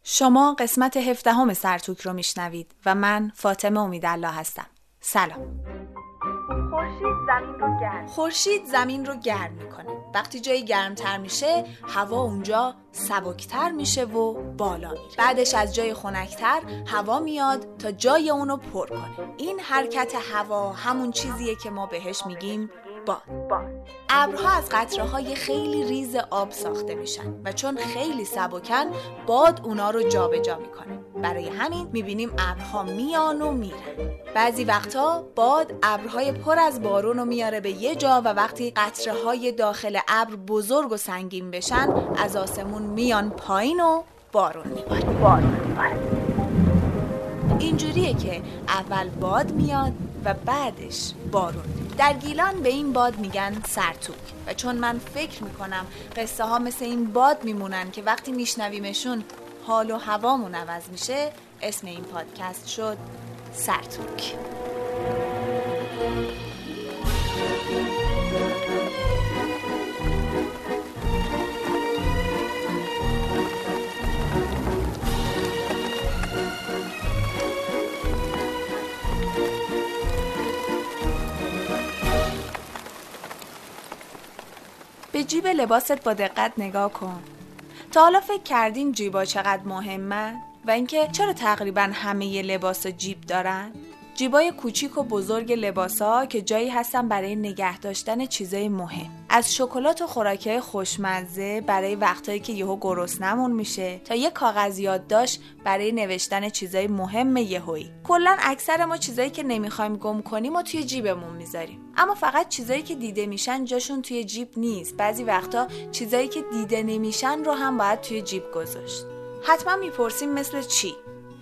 شما قسمت 17 سرتوک رو میشنوید و من فاطمه امیدالله هستم. سلام. خورشید زمین رو گرم میکنه. وقتی جایی گرمتر میشه هوا اونجا سبکتر میشه و بالا میره. بعدش از جای خنکتر هوا میاد تا جای اونو پر کنه. این حرکت هوا همون چیزیه که ما بهش میگیم باد. ابرها از قطره‌های خیلی ریز آب ساخته میشن و چون خیلی سبکن باد اونا رو جابجا میکنه. برای همین میبینیم ابرها میان و میرن. بعضی وقتا باد ابرهای پر از بارون رو میاره به یه جا و وقتی قطره‌های داخل ابر بزرگ و سنگین بشن از آسمون میان پایین و بارون میباره. اینجوریه که اول باد میاد و بعدش بارون. در گیلان به این باد میگن سرتوک و چون من فکر میکنم قصه ها مثل این باد میمونن که وقتی میشنویمشون حال و هوامون عوض میشه، اسم این پادکست شد سرتوک. به جیب لباست با دقت نگاه کن. تا حالا فکر کردین جیبا چقدر مهمه؟ و اینکه چرا تقریبا همه لباسا جیب دارن؟ جیبای کوچیک و بزرگ لباسا که جایی هستن برای نگه داشتن چیزای مهم. از شکلات و خوراکی‌های خوشمزه برای وقتایی که یهو گرسنمون میشه تا یه کاغذ یادداشت برای نوشتن چیزای مهم یهویی. کلاً اکثر ما چیزایی که نمیخوایم گم کنیم و توی جیبمون میذاریم. اما فقط چیزایی که دیده میشن جاشون توی جیب نیست. بعضی وقتا چیزایی که دیده نمیشن رو هم باید توی جیب گذاشت. حتما میپرسیم مثل چی؟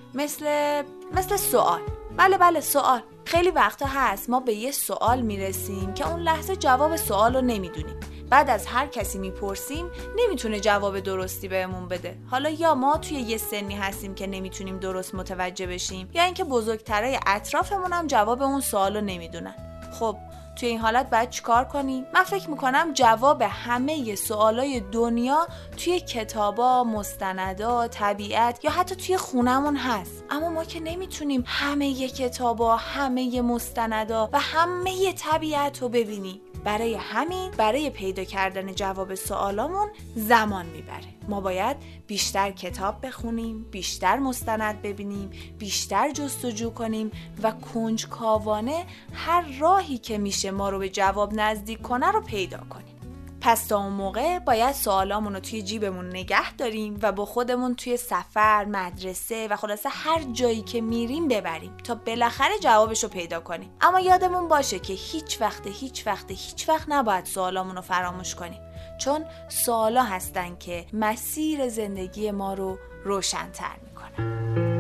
مثل سوال. بله سوال. خیلی وقتا هست ما به یه سوال میرسیم که اون لحظه جواب سوال رو نمیدونیم. بعد از هر کسی میپرسیم نمیتونه جواب درستی بهمون بده. حالا یا ما توی یه سنی هستیم که نمیتونیم درست متوجه بشیم یا اینکه بزرگترای اطرافمون هم جواب اون سوال رو نمیدونن. خب توی این حالت باید چیکار کنیم؟ من فکر میکنم جواب همه سوالای دنیا توی کتابا، مستندا، طبیعت یا حتی توی خونمون هست. اما ما که نمیتونیم همه کتابا، همه مستندا و همه طبیعت رو ببینیم. برای همین برای پیدا کردن جواب سوالامون زمان میبره. ما باید بیشتر کتاب بخونیم، بیشتر مستند ببینیم، بیشتر جستجو کنیم و کنجکاوانه هر راهی که میشه ما رو به جواب نزدیک کنه رو پیدا کنیم. پس تا اون موقع باید سوالامون رو توی جیبمون نگه داریم و با خودمون توی سفر، مدرسه و خلاصه هر جایی که میریم ببریم تا بالاخره جوابش رو پیدا کنیم. اما یادمون باشه که هیچ وقت نباید سوالامون رو فراموش کنیم، چون سوالا هستن که مسیر زندگی ما رو روشن‌تر میکنن.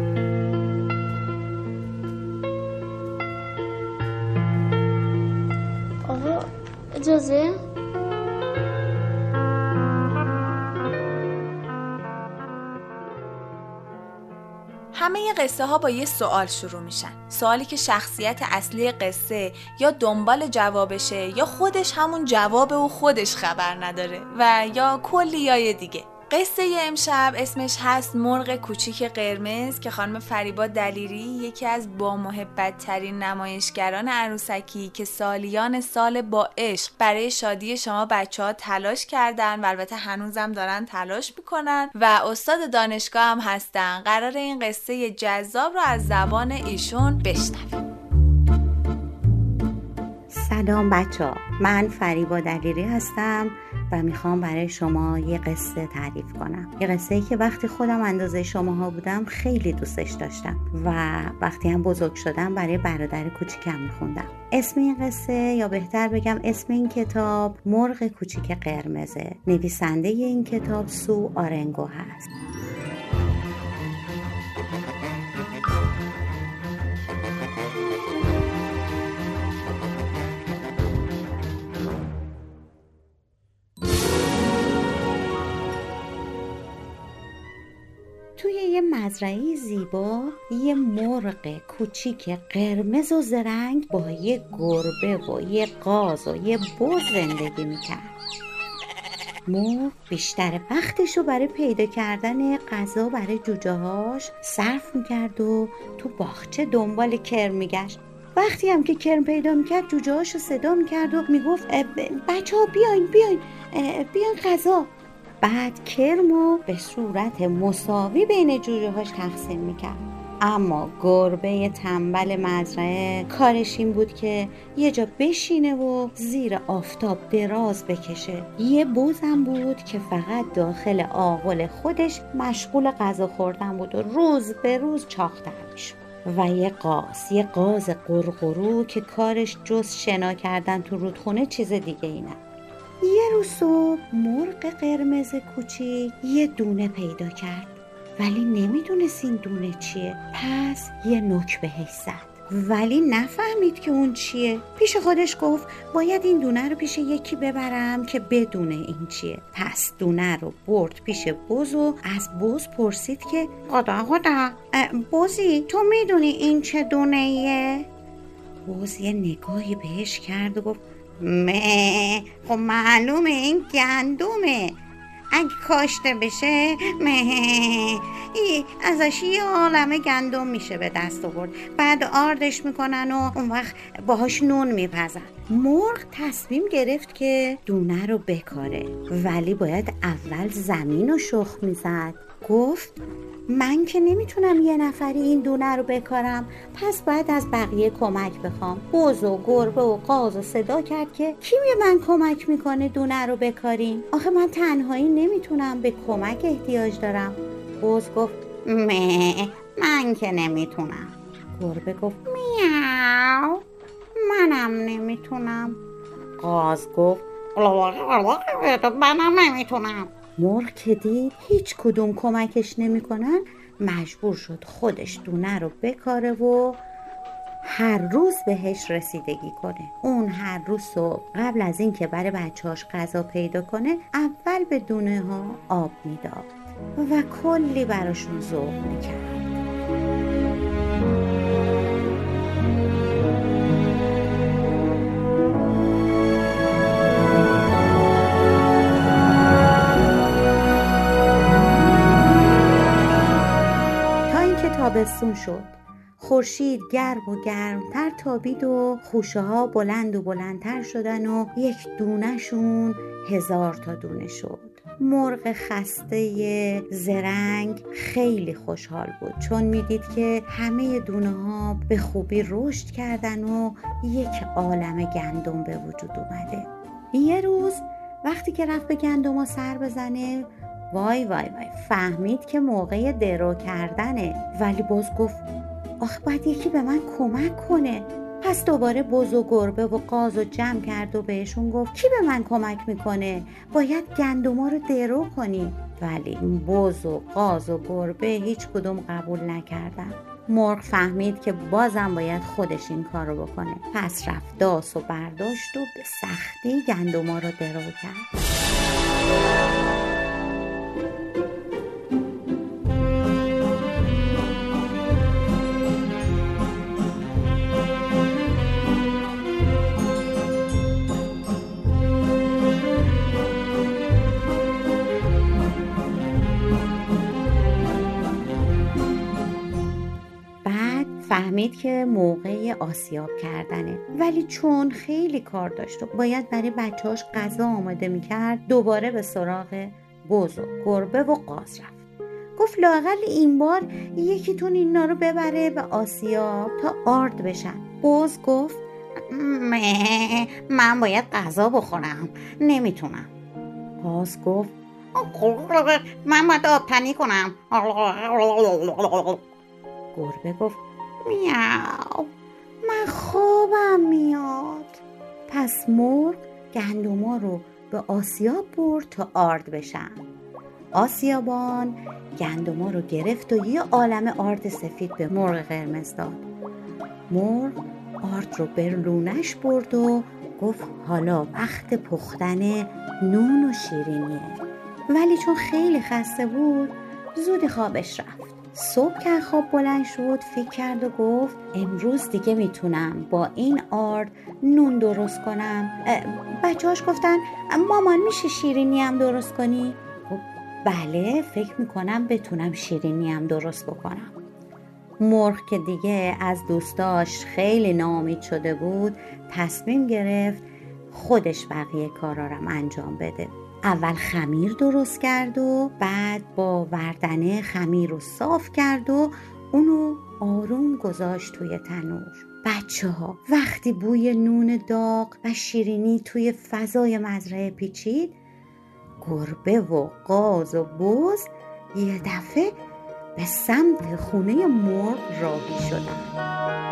آقا اجازه؟ همه قصه ها با یه سوال شروع میشن. سوالی که شخصیت اصلی قصه یا دنبال جوابشه یا خودش همون جوابه و خودش خبر نداره و یا کلیای دیگه. قصه امشب اسمش هست مرغ کوچیک قرمز که خانم فریبا دلیری، یکی از بامحبت ترین نمایشگران عروسکی که سالیان سال با عشق برای شادی شما بچه‌ها تلاش کردن و البته هنوزم دارن تلاش میکنن و استاد دانشگاه هم هستن. قرار این قصه جذاب رو از زبان ایشون بشنویم. سلام بچه‌ها، من فریبا دلیری هستم و میخوام برای شما یه قصه تعریف کنم. یه قصه‌ای که وقتی خودم اندازه شماها بودم خیلی دوستش داشتم و وقتی هم بزرگ شدم برای برادر کوچیکم میخوندم. اسم این قصه، یا بهتر بگم اسم این کتاب، مرغ کوچیک قرمزه. نویسنده این کتاب سو آرنگو هست. توی یه مزرعه زیبا یه مرغ کوچیک قرمز و زرنگ با یه گربه و یه قاز و یه بز زندگی میکرد. مرغ بیشتر وقتشو برای پیدا کردن غذا برای جوجه هاش صرف میکرد و تو باغچه دنبال کرم میگشت. وقتی هم که کرم پیدا میکرد جوجه هاشو صدا میکرد و میگفت بچه ها بیاین غذا. بعد کرمو به صورت مساوی بین جوجه هاش تقسیم میکرد. اما گربه تنبل مزرعه کارش این بود که یه جا بشینه و زیر آفتاب دراز بکشه. یه بزم بود که فقط داخل آغل خودش مشغول غذا خوردن بود و روز به روز چاق‌تر میشد. و یه قاز قرقرو که کارش جز شنا کردن تو رودخونه چیز دیگه ای نبود. یه روز صبح مرغ قرمز کوچیک یه دونه پیدا کرد، ولی نمیدونست این دونه چیه. پس یه نوک بهش زد، ولی نفهمید که اون چیه. پیش خودش گفت باید این دونه رو پیش یکی ببرم که بدونه این چیه. پس دونه رو برد پیش بز و از بز پرسید که خدا بزی تو میدونی این چه دونه ایه؟ بز یه نگاهی بهش کرد و گفت خب معلومه این گندمه، اگه کاشته بشه ازش یه عالمه گندم میشه به دست آورد. بعد آردش میکنن و اون وقت باهاش نون میپزن. مرغ تصمیم گرفت که دونه رو بکاره، ولی باید اول زمین رو شخم میزد. گفت من که نمیتونم یه نفری این دونه رو بکارم، پس باید از بقیه کمک بخوام. بز و گربه و قاز و صدا کرد که کی به من کمک میکنه دونه رو بکاریم؟ آخه من تنهایی نمیتونم، به کمک احتیاج دارم. بز گفت من که نمیتونم. گربه گفت میاو منم نمیتونم. قاز گفت منم نمیتونم. مرغ که دید هیچ کدوم کمکش نمیکنن، مجبور شد خودش دونه رو بکاره و هر روز بهش رسیدگی کنه. اون هر روز صبح قبل از این که برای بچه‌هاش غذا پیدا کنه اول به دونه ها آب میداد و کلی براشون ذوق میکرد. تابستون شد. خورشید گرم و گرمتر تابید و خوشه ها بلند و بلندتر شدن و یک دونه‌شون 1000 تا دونه شد. مرغ خسته زرنگ خیلی خوشحال بود، چون میدید که همه دونه ها به خوبی رشد کردن و یک عالمه گندم به وجود اومده. یه روز وقتی که رفت به گندم ها سر بزنه، وای فهمید که موقع درو کردنه، ولی باز گفت آخه باید یکی به من کمک کنه. پس دوباره بز و گربه و قاز رو جمع کرد و بهشون گفت کی به من کمک میکنه؟ باید گندما رو درو کنی. ولی بز و قاز و گربه هیچ کدوم قبول نکردن. مرغ فهمید که بازم باید خودش این کار رو بکنه. پس رفت داس و برداشت و به سختی گندما رو درو کرد. فهمید که موقع آسیاب کردنه، ولی چون خیلی کار داشت و باید برای بچه‌هاش غذا آماده میکرد، دوباره به سراغ بز و گربه و قاز رفت. گفت لااقل این بار یکیتون اینا رو ببره به آسیاب تا آرد بشن. بز گفت من باید غذا بخورم، نمیتونم. قاز گفت من باید آبتنی کنم. گربه گفت میاو من خوابم میاد. پس مرغ گندما رو به آسیاب برد تا آرد بشن. آسیابان گندما رو گرفت و یه عالمه آرد سفید به مرغ قرمز داد. مرغ آرد رو به لونش برد و گفت حالا وقت پختن نون و شیرینیه. ولی چون خیلی خسته بود زود خوابش رفت. صبح که خواب بلند شد فکر کرد و گفت امروز دیگه میتونم با این آرد نون درست کنم. بچه‌هاش گفتن مامان میشه شیرینی هم درست کنی؟ گفت بله فکر میکنم بتونم شیرینی هم درست بکنم. مرغ که دیگه از دوستاش خیلی ناامید شده بود تصمیم گرفت خودش بقیه کارا رو انجام بده. اول خمیر درست کرد و بعد با وردنه خمیر رو صاف کرد و اونو آروم گذاشت توی تنور. بچه‌ها وقتی بوی نون داغ و شیرینی توی فضای مزرعه پیچید، گربه و قاز و بز یه دفعه به سمت خونه مرغ راهی شدن.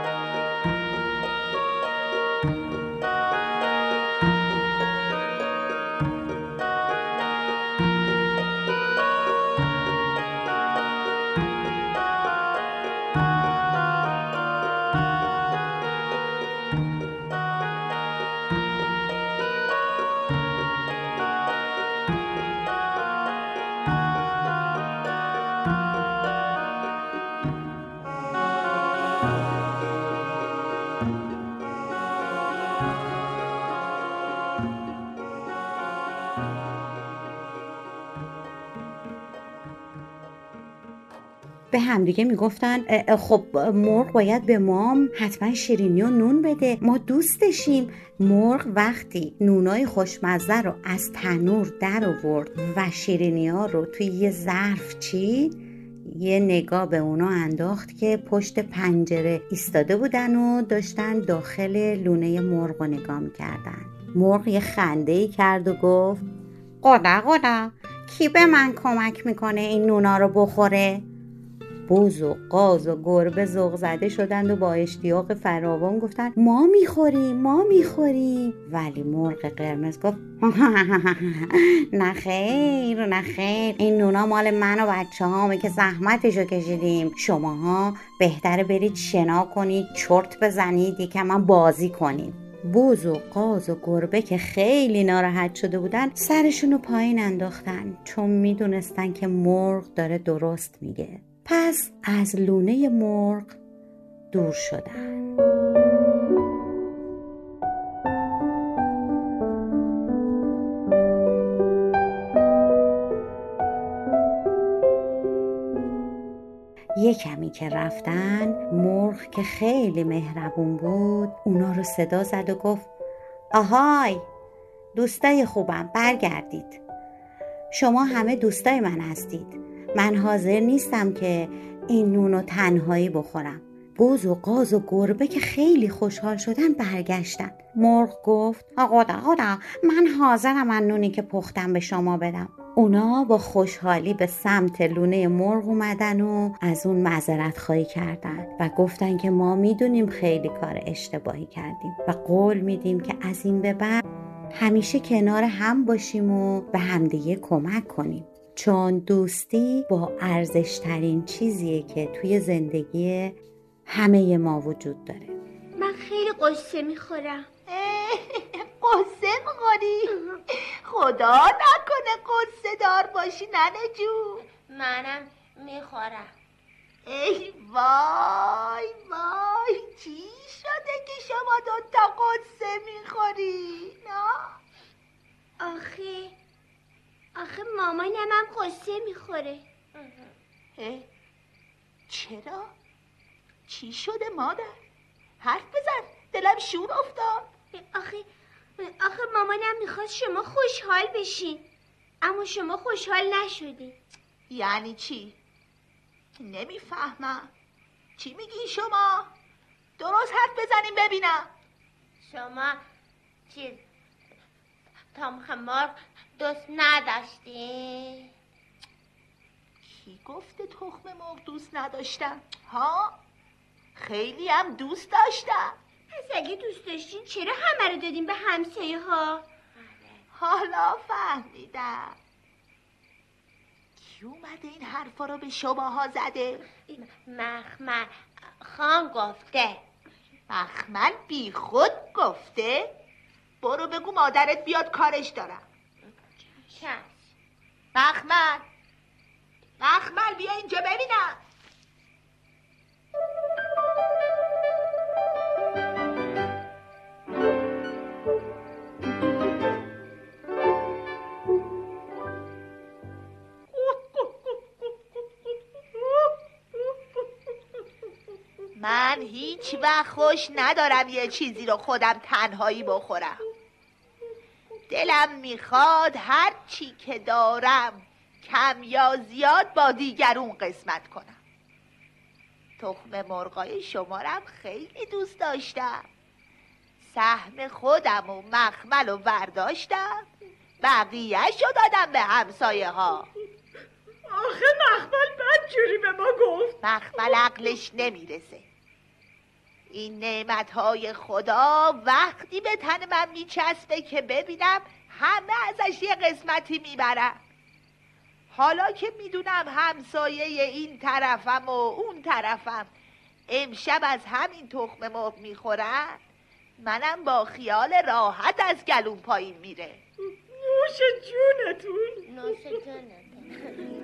به همدیگه میگفتن خب مرغ باید به مام حتما شیرینی و نون بده، ما دوستشیم. مرغ وقتی نونای خوشمزه رو از تنور در آورد و شیرینی ها رو توی یه ظرف چید، یه نگاه به اونا انداخت که پشت پنجره ایستاده بودن و داشتن داخل لونه مرغ رو نگاه میکردن. مرغ یه خنده‌ای کرد و گفت قدا کی به من کمک میکنه این نونا رو بخوره؟ بز و قاز و گربه ذوق زده شدند و با اشتیاق فراوان گفتن ما میخوریم. ولی مرغ قرمز گفت نه خیر این نونا مال من و بچه هامه که زحمتشو کشیدیم، شماها بهتره برید شنا کنید، چرت بزنید، یکم هم بازی کنید. بز و قاز و گربه که خیلی ناراحت شده بودن سرشونو پایین انداختن، چون میدونستن که مرغ داره درست میگه. پس از لونه مرغ دور شدن. یه کمی که رفتن، مرغ که خیلی مهربون بود اونا رو صدا زد و گفت آهای دوستای خوبم، برگردید، شما همه دوستای من هستید، من حاضر نیستم که این نونو تنهایی بخورم. بز و قاز و گربه که خیلی خوشحال شدن برگشتن. مرغ گفت خدا من حاضرم از نونی که پختم به شما بدم. اونا با خوشحالی به سمت لونه مرغ اومدن و از اون معذرت خواهی کردن و گفتن که ما میدونیم خیلی کار اشتباهی کردیم و قول میدیم که از این به بعد همیشه کنار هم باشیم و به همدیگه کمک کنیم، چون دوستی با ارزشترین چیزیه که توی زندگی همه ما وجود داره. من خیلی قصه میخورم. قصه میخوری؟ خدا نکنه قصه دار باشی ننه جون. منم میخورم. ای وای چی شده که شما دوتا قصه میخوری؟ آخه مامانم هم قصه میخوره. چرا؟ چی شده مادر؟ حرف بزن، دلم شور افتاد. آخه مامانم میخواست شما خوشحال بشین، اما شما خوشحال نشدی. یعنی چی؟ نمیفهمم. چی میگی شما؟ درست حرف بزنیم ببینم. شما تخم مرغ دوست نداشتی؟ کی گفته تخم مرغ دوست نداشتم؟ ها؟ خیلی هم دوست داشتم. پس اگه دوست داشتین چرا همه رو دادیم به همسایه ها؟ حالا فهمیدم. کی اومده این حرفا رو به شماها زده؟ مخمل خان گفته. مخمل بی خود گفته؟ برو بگو مادرت بیاد کارش دارم. چشم. مخمل بیا اینجا ببینم. من هیچ وقت خوش ندارم یه چیزی رو خودم تنهایی بخورم. دلم میخواد هر چی که دارم کم یا زیاد با دیگرون قسمت کنم. تخم مرغای شمارم خیلی دوست داشتم. سهم خودم و مخمل و برداشتم، بقیه‌اش رو دادم به همسایه ها. آخه مخمل بدجوری به ما گفت. مخمل عقلش نمیرسه. این نعمتهای خدا وقتی به تن من میچسبه که ببینم همه ازش یه قسمتی میبرم. حالا که میدونم همسایه این طرفم و اون طرفم امشب از همین تخم مرغ میخورن، منم با خیال راحت از گلوم پایین میره. نوش جونتون. نوش جونتون.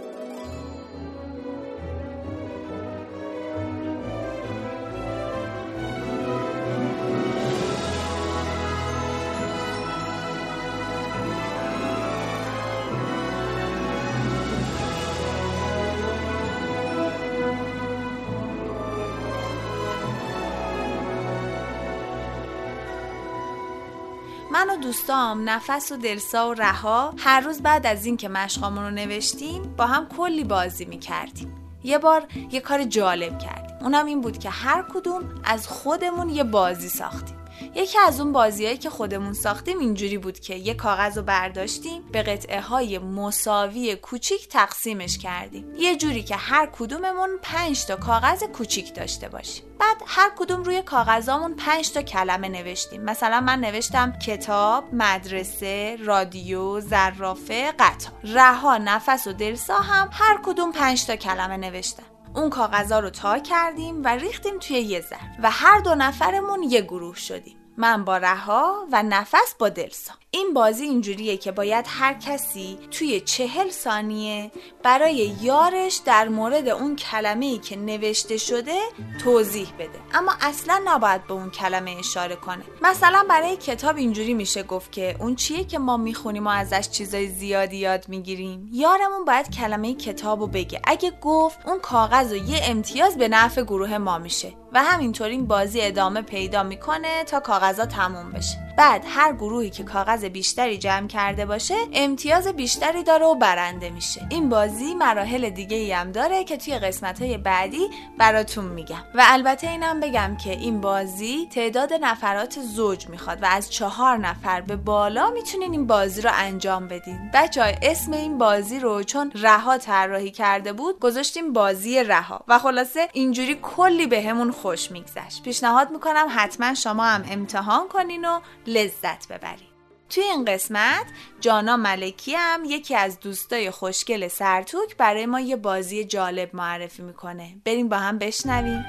من و دوستام نفس و دلسا و رها هر روز بعد از این که مشقامون رو نوشتیم با هم کلی بازی میکردیم. یه بار یه کار جالب کردیم، اونم این بود که هر کدوم از خودمون یه بازی ساختیم. یکی از اون بازیایی که خودمون ساختیم اینجوری بود که یه کاغذ رو برداشتیم، به قطعه های مساوی کوچیک تقسیمش کردیم، یه جوری که هر کدوممون 5 تا کاغذ کوچیک داشته باشیم. بعد هر کدوم روی کاغذامون 5 تا کلمه نوشتیم. مثلا من نوشتم کتاب، مدرسه، رادیو، زرافه، قطار. رها، نفس و دلسا هم هر کدوم 5 تا کلمه نوشتن. اون کاغذا رو تا کردیم و ریختیم توی یه ظرف و هر دو نفرمون یه گروه شدیم. من با رها و نفس با دلسا. این بازی اینجوریه که باید هر کسی توی 40 ثانیه برای یارش در مورد اون کلمه‌ای که نوشته شده توضیح بده، اما اصلا نباید به اون کلمه اشاره کنه. مثلا برای کتاب اینجوری میشه گفت که اون چیه که ما میخونیم و ازش چیزای زیادی یاد میگیریم. یارمون باید کلمه کتابو بگه. اگه گفت اون کاغذ و یه امتیاز به نفع گروه ما میشه و همینطور این بازی ادامه پیدا میکنه تا کاغذا تموم بشه. بعد هر گروهی که کاغذ بیشتری جمع کرده باشه امتیاز بیشتری داره و برنده میشه. این بازی مراحل دیگه ای هم داره که توی قسمت‌های بعدی براتون میگم. و البته اینم بگم که این بازی تعداد نفرات زوج میخواد و از 4 نفر به بالا میتونین این بازی رو انجام بدین. بچه‌ها اسم این بازی رو چون رها طراحی کرده بود گذاشتیم بازی رها و خلاصه اینجوری کلی بهمون خوش میگذشت. پیشنهاد میکنم حتما شما هم امتحان کنین و لذت ببرین. توی این قسمت جانا ملکی هم یکی از دوستای خوشگل سرتوک برای ما یه بازی جالب معرفی میکنه. بریم با هم بشنویم.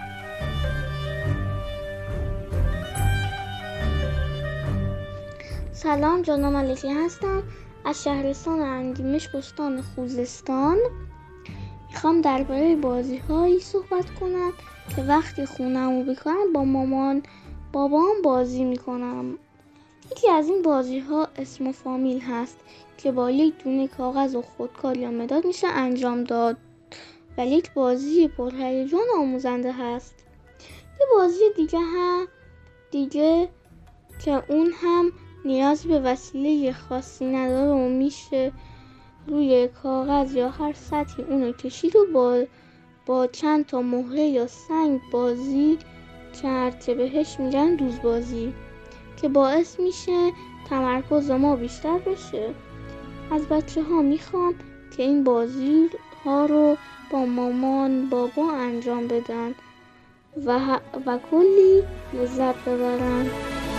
سلام، جانا ملکی هستم از شهرستان اندیمش بستان خوزستان. میخوام درباره بازی‌هایی صحبت کنم که وقتی خونه‌مو میکنم با مامان بابام بازی میکنم. یکی از این بازی‌ها اسم و فامیل هست که با یک دونه کاغذ و خودکار یا مداد میشه انجام داد و یک بازی پرهیجان آموزنده هست. یه بازی دیگه که اون هم نیاز به وسیله خاصی نداره و میشه روی کاغذ یا هر سطحی اونو کشید و با چند تا مهره یا سنگ بازی کرد که بهش میگن دوزبازی که باعث میشه تمرکز ما بیشتر بشه. از بچه ها میخوام که این بازی ها رو با مامان بابا انجام بدن و کلی لذت ببرن.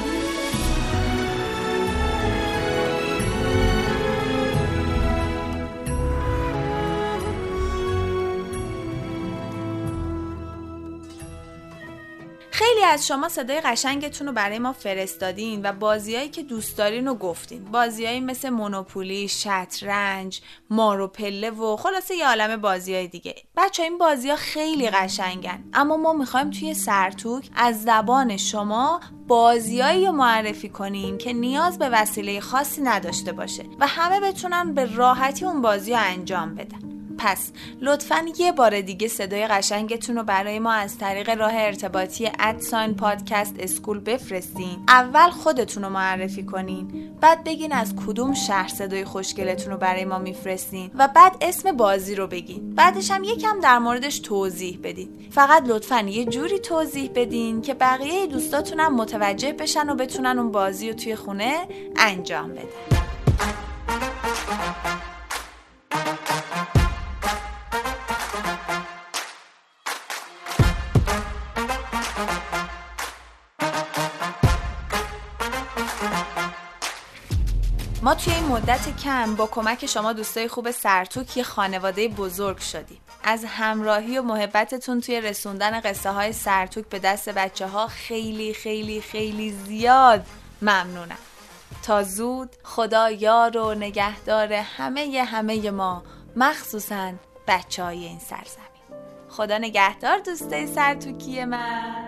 خیلی از شما صدای قشنگتون رو برای ما فرستادین و بازیایی که دوست دارین رو گفتین. بازیایی مثل مونوپولی، شطرنج، مار و پله و خلاصه یه عالمه بازیای دیگه. بچه‌ها این بازی‌ها خیلی قشنگن، اما ما می‌خوایم توی سرتوک از زبان شما بازیایی رو معرفی کنیم که نیاز به وسیله خاصی نداشته باشه و همه بتونن به راحتی اون بازی رو انجام بدن. پس لطفاً یه بار دیگه صدای قشنگتون رو برای ما از طریق راه ارتباطی @podcast اسکول بفرستین. اول خودتون رو معرفی کنین، بعد بگین از کدوم شهر صدای خوشگلتون رو برای ما میفرستین و بعد اسم بازی رو بگین. بعدش هم یکم در موردش توضیح بدین. فقط لطفاً یه جوری توضیح بدین که بقیه دوستاتونم متوجه بشن و بتونن اون بازی رو توی خونه انجام بدن. ما توی این مدت کم با کمک شما دوستای خوب سرتوک یه خانواده بزرگ شدیم. از همراهی و محبتتون توی رسوندن قصه های سرتوک به دست بچه ها خیلی خیلی خیلی زیاد ممنونم. تا زود، خدا یار و نگهدار همه ما، مخصوصاً بچه های این سرزمین. خدا نگهدار دوستای سرتوکی من.